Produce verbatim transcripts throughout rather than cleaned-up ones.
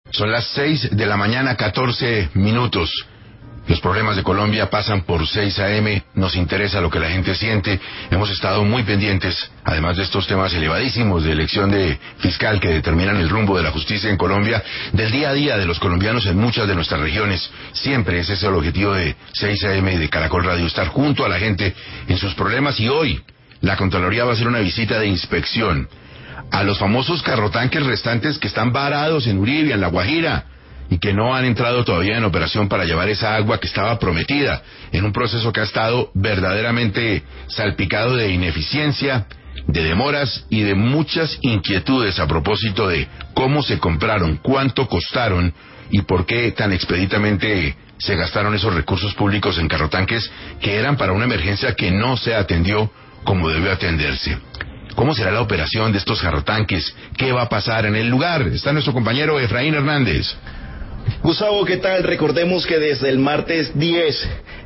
Son las seis de la mañana, catorce minutos. Los problemas de Colombia pasan por seis a eme, nos interesa lo que la gente siente. Hemos estado muy pendientes, además de estos temas elevadísimos de elección de fiscal que determinan el rumbo de la justicia en Colombia, del día a día de los colombianos en muchas de nuestras regiones. Siempre ese es el objetivo de seis a eme y de Caracol Radio, estar junto a la gente en sus problemas. Y hoy la Contraloría va a hacer una visita de inspección a los famosos carrotanques restantes que están varados en Uribia, en La Guajira, y que no han entrado todavía en operación para llevar esa agua que estaba prometida, en un proceso que ha estado verdaderamente salpicado de ineficiencia, de demoras y de muchas inquietudes a propósito de cómo se compraron, cuánto costaron y por qué tan expeditamente se gastaron esos recursos públicos en carrotanques que eran para una emergencia que no se atendió como debió atenderse. ¿Cómo será la operación de estos carrotanques? ¿Qué va a pasar en el lugar? Está nuestro compañero Efraín Hernández. Gustavo, ¿qué tal? Recordemos que desde el martes diez,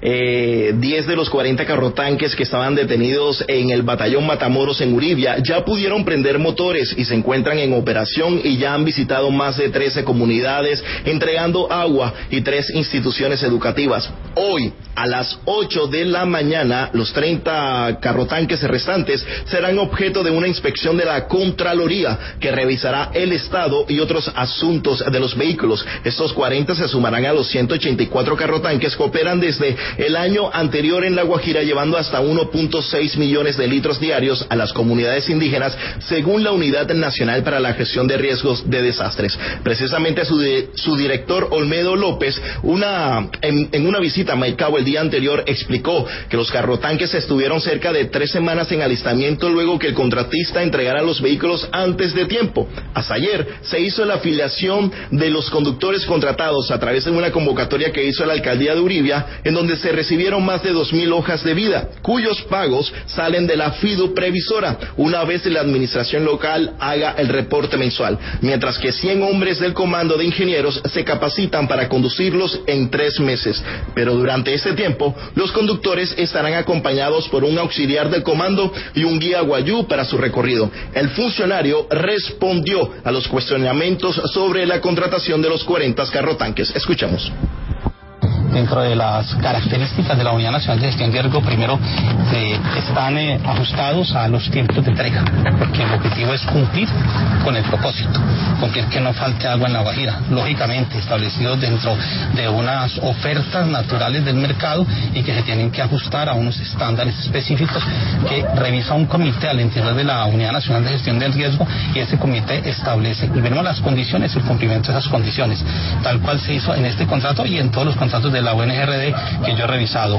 eh, diez de los cuarenta carrotanques que estaban detenidos en el batallón Matamoros en Uribia ya pudieron prender motores y se encuentran en operación y ya han visitado más de trece comunidades entregando agua y tres instituciones educativas. Hoy, a las ocho de la mañana, los treinta carrotanques restantes serán objeto de una inspección de la Contraloría que revisará el estado y otros asuntos de los vehículos. Estos cuarenta se sumarán a los ciento ochenta y cuatro carrotanques que operan desde el año anterior en La Guajira, llevando hasta uno punto seis millones de litros diarios a las comunidades indígenas, según la Unidad Nacional para la Gestión de Riesgos de Desastres. Precisamente su, de, su director Olmedo López, una, en, en una visita a Maicao el día anterior, explicó que los carrotanques estuvieron cerca de tres semanas en alistamiento luego que el contratista entregara los vehículos antes de tiempo. Hasta ayer se hizo la afiliación de los conductores contratados a través de una convocatoria que hizo la alcaldía de Uribia, en donde se recibieron más de dos mil hojas de vida, cuyos pagos salen de la FIDU previsora, una vez la administración local haga el reporte mensual, mientras que cien hombres del comando de ingenieros se capacitan para conducirlos en tres meses. Pero durante este tiempo, los conductores estarán acompañados por un auxiliar del comando y un guía guayú para su recorrido. El funcionario respondió a los cuestionamientos sobre la contratación de los cuarenta carrotanques. Escuchamos. Dentro de las características de la Unidad Nacional de Gestión de Riesgo, primero, eh, están eh, ajustados a los tiempos de entrega, porque el objetivo es cumplir con el propósito, cumplir que no falte agua en La Guajira, lógicamente establecidos dentro de unas ofertas naturales del mercado y que se tienen que ajustar a unos estándares específicos que revisa un comité al interior de la Unidad Nacional de Gestión del Riesgo, y ese comité establece y veremos las condiciones y el cumplimiento de esas condiciones, tal cual se hizo en este contrato y en todos los contratos de la U N G R D que yo he revisado.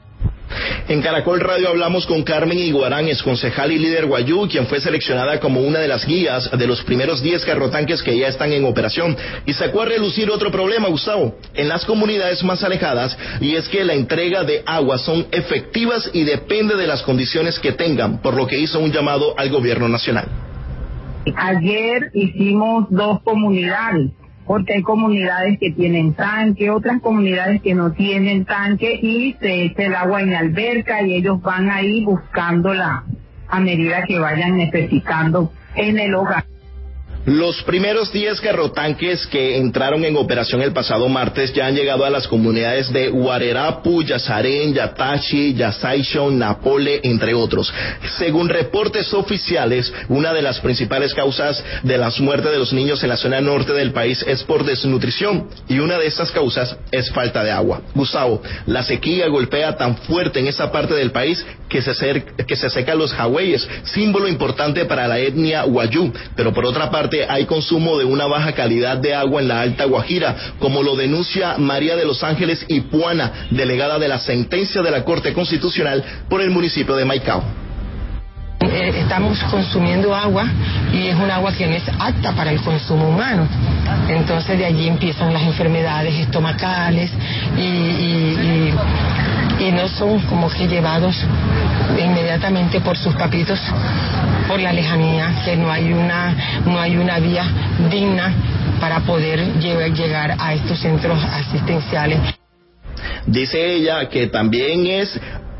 En Caracol Radio hablamos con Carmen Iguarán, ex concejal y líder guayú, quien fue seleccionada como una de las guías de los primeros diez carrotanques que ya están en operación, y sacó a relucir otro problema, Gustavo, en las comunidades más alejadas, y es que la entrega de agua son efectivas y depende de las condiciones que tengan, por lo que hizo un llamado al gobierno nacional. Ayer hicimos dos comunidades, porque hay comunidades que tienen tanque, otras comunidades que no tienen tanque, y se echa el agua en la alberca y ellos van ahí buscándola a medida que vayan necesitando en el hogar. Los primeros diez carrotanques que entraron en operación el pasado martes ya han llegado a las comunidades de Guarerapu, Yazarén, Yatachi, Yasaishon, Napole, entre otros. Según reportes oficiales, una de las principales causas de las muertes de los niños en la zona norte del país es por desnutrición, y una de estas causas es falta de agua. Gustavo, la sequía golpea tan fuerte en esa parte del país que se, cer- que se secan los jagüeyes, símbolo importante para la etnia guayú, pero por otra parte hay consumo de una baja calidad de agua en la Alta Guajira, como lo denuncia María de los Ángeles Ipuana, delegada de la sentencia de la Corte Constitucional por el municipio de Maicao. Eh, estamos consumiendo agua y es un agua que no es apta para el consumo humano, entonces de allí empiezan las enfermedades estomacales y, y, y, y no son como que llevados inmediatamente por sus papitos por la lejanía, que no hay una no hay una vía digna para poder llegar a estos centros asistenciales. Dice ella que también es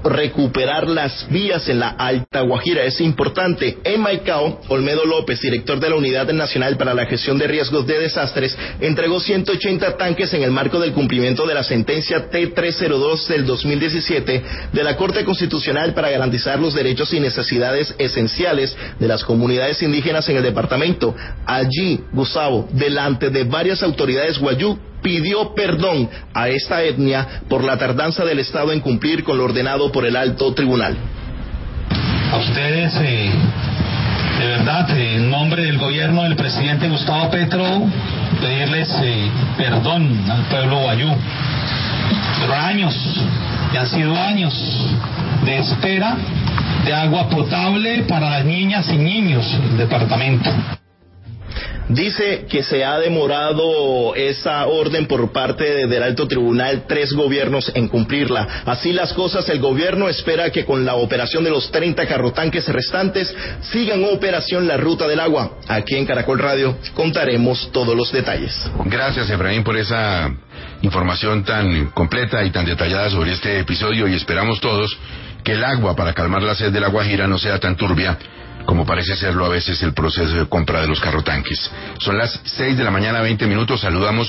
recuperar las vías en la Alta Guajira. Es importante. En Maicao, Olmedo López, director de la Unidad Nacional para la Gestión de Riesgos de Desastres, entregó ciento ochenta tanques en el marco del cumplimiento de la sentencia T trescientos dos del dos mil diecisiete de la Corte Constitucional para garantizar los derechos y necesidades esenciales de las comunidades indígenas en el departamento. Allí, Gustavo, delante de varias autoridades guayú, pidió perdón a esta etnia por la tardanza del Estado en cumplir con lo ordenado por el alto tribunal. A ustedes, eh, de verdad, eh, en nombre del gobierno del presidente Gustavo Petro, pedirles eh, perdón al pueblo guayú. Pero años, y han sido años de espera de agua potable para las niñas y niños del departamento. Dice que se ha demorado esa orden por parte de, del alto tribunal tres gobiernos en cumplirla. Así las cosas, el gobierno espera que con la operación de los treinta carrotanques restantes sigan operación la ruta del agua. Aquí en Caracol Radio contaremos todos los detalles. Gracias, Efraín, por esa información tan completa y tan detallada sobre este episodio, y esperamos todos que el agua para calmar la sed de la Guajira no sea tan turbia como parece serlo a veces el proceso de compra de los carrotanques. Son las seis de la mañana, veinte minutos. Saludamos